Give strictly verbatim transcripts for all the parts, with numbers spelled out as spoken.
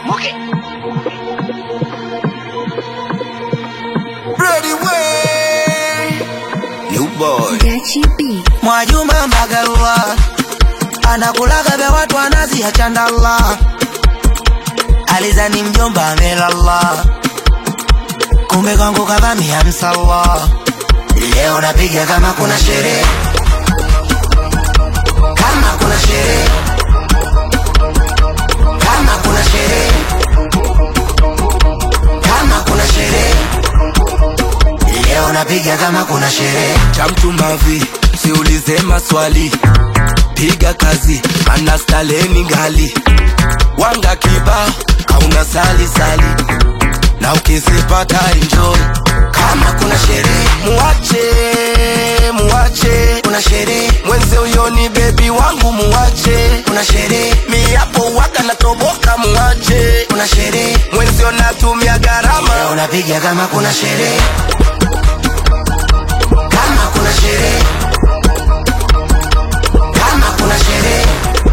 Okay. Ready way. You boy. Mwajuma Magalwa anakulaga vya watu anazi ya chandala. Alizani mjomba amelala, kumbe kwangu kavami ya msala. Leo napiga kama kuna sherehe, kama kuna sherehe, kama kuna sherehe, kama kuna sherehe. Leo napiga kama kuna sherehe. Chamtumavi, siulize maswali, piga kazi, mana staleni gali. Wanga kiba, kauna sali sali, na ukisipata enjoy. Kama kuna sherehe, muache, muache, kuna sherehe. Mwenze uyoni baby wangu muache, kuna sherehe. Mi hapo waka na toboka muache, kuna sherehe. Mwenze unatumia gharama. Leo napiga kama kuna sherehe, kama kuna sherehe, kama kuna sherehe,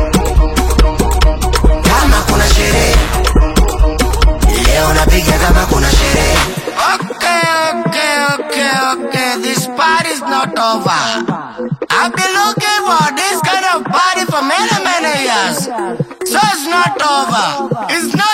kama kuna sherehe. Leo napiga kama kuna sherehe. Okay, okay, okay, okay. This party's not over. I've been looking for this kind of party for many, many years. So it's not over. It's not